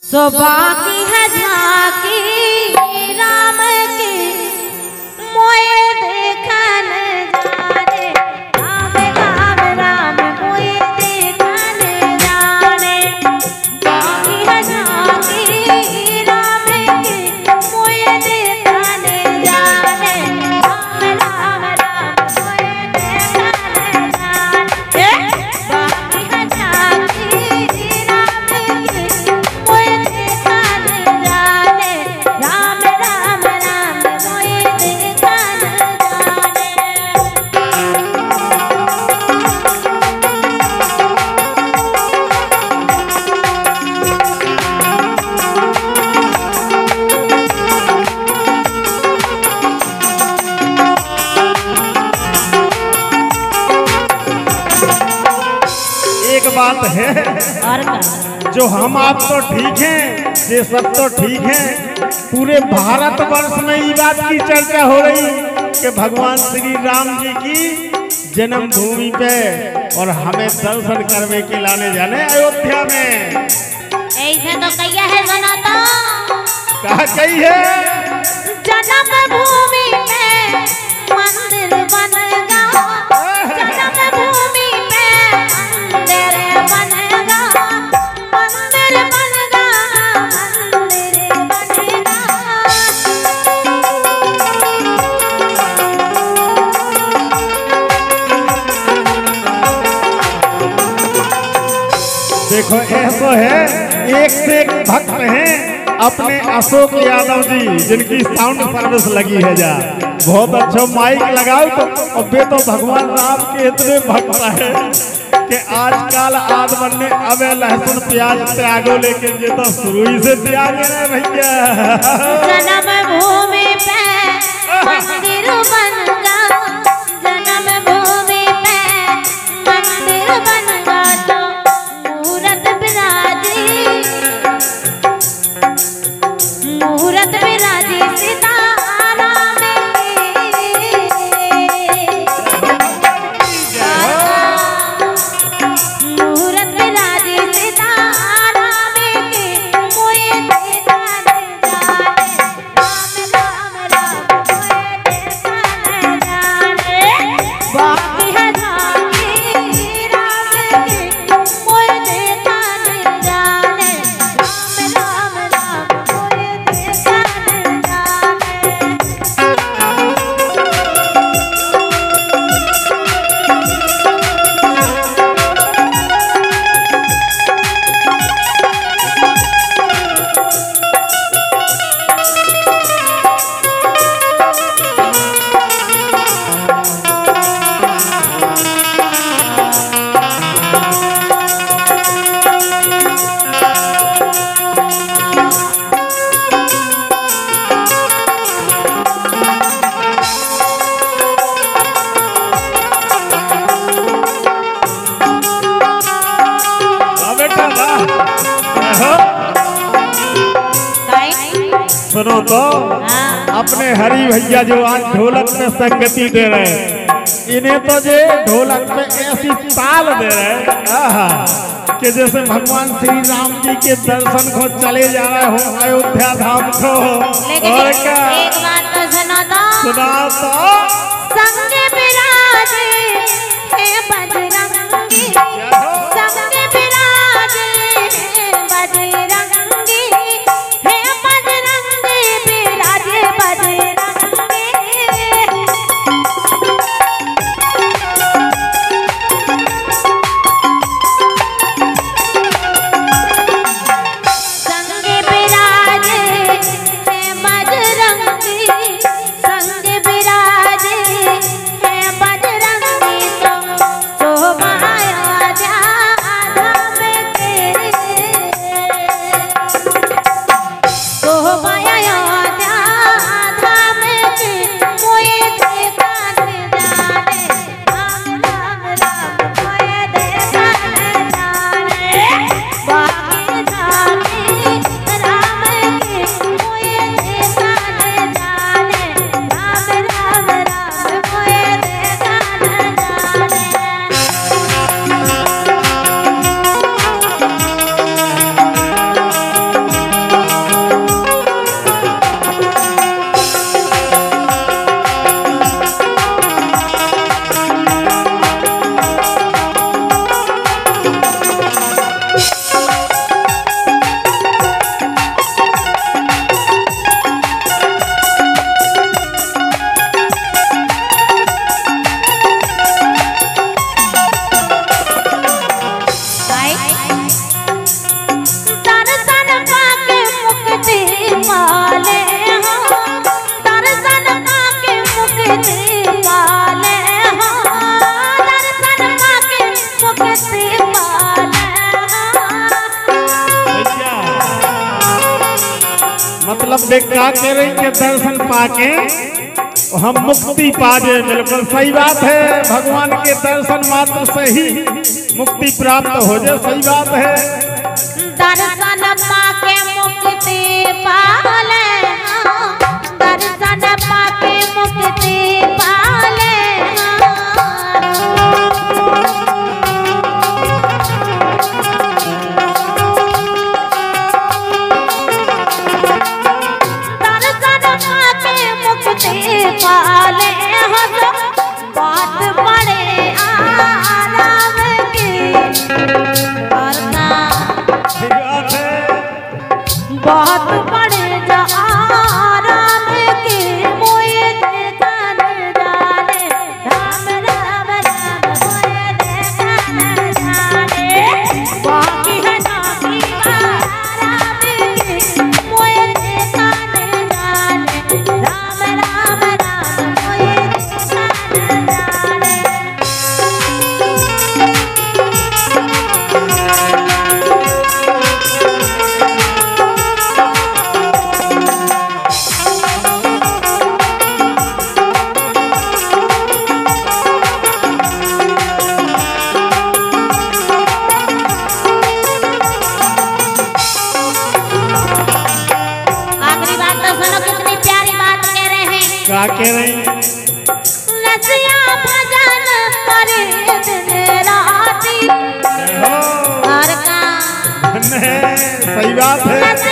सो बाकी है झांकी राम की मोए देखन जाने आवे गाम राम मोए देखन जाने बाकी है झांकी राम की मोए देखन जाने राम राम राम मोए देखन जाने बाकी है झांकी राम की मोए देखन जाने राम राम राम मोए देखन जाने। एक बात है, और का जो हम आप तो ठीक हैं, ये सब तो ठीक है, पूरे भारतवर्ष में ये बात की चर्चा हो रही कि भगवान श्री राम जी की जन्मभूमि पे और हमें दर्शन करने के लाने जाने अयोध्या में। ऐसे तो कहिया है सुना तो कहा कही है जन्मभूमि में मंदिर बनेगा जन्मभूमि में मंदिर बनेगा मंदिर बनेगा मंदिर बनेगा। देखो ऐसा है, एक से एक भक्त हैं अपने अशोक यादव जी, जिनकी साउंड सर्विस लगी है जा बहुत अच्छा माइक लगाओ तो। अब वे तो भगवान राम के इतने भक्त है कि आजकल आदमन ने अब लहसुन प्याज त्यागो, लेकिन ये तो शुरू ही से त्याग है भैया। जन्मभूमि पे मंदिर बनेगा जन्मभूमि पे मंदिर बनेगा तो मूरत विराजी सितारा मूरत विराजी सितारा में के मोए देखन जाने राम राम राम मोए देखन जाने बाकी है झांकी राम की मोए देखन जाने राम राम राम मोए देखन जाने। बेटा वाह, सुनो तो अपने हरी भैया जो आज ढोलक में संगति दे रहे हैं, इन्हें तो जे ढोलक में ऐसी ताल दे रहे हैं कि जैसे भगवान श्री राम जी के दर्शन को चले जा रहे हो अयोध्या धाम को। और क्या एक बात तो सुना तो संग विराजे हे बजरंगी संग विराजे हे बजरंगी हे बजरंगी विराजे बजरंगी। संग विराजे हे बजरंगी संग विराजे मुक्ति पाले हाँ दर्शन पाके मुक्ति पाले भैया मतलब देखा के रही के दर्शन पाके हम मुक्ति पा जाए। बिल्कुल सही बात है, भगवान के दर्शन मात्र से ही मुक्ति प्राप्त हो जाए। सही बात है, दर्शन पाके मुक्ति पाले दर्शन पाके मुक्ति पाले दर्शन पाके मुक्ति पाले हो जो बात बड़े आराम की करना सही बात है। बहुत बड़े जो आराम की मोए देखन जाने राम राम राम मोए देखन जाने बाकी है नामी आराम की मोए देखन जाने राम राम राम मोए देखन जाने आखिरी बात तो सुनो कितनी प्यारी बात कह रहे हैं क्या कह रही? रसिया भजन करे दिन राती हो, और का सही बात है।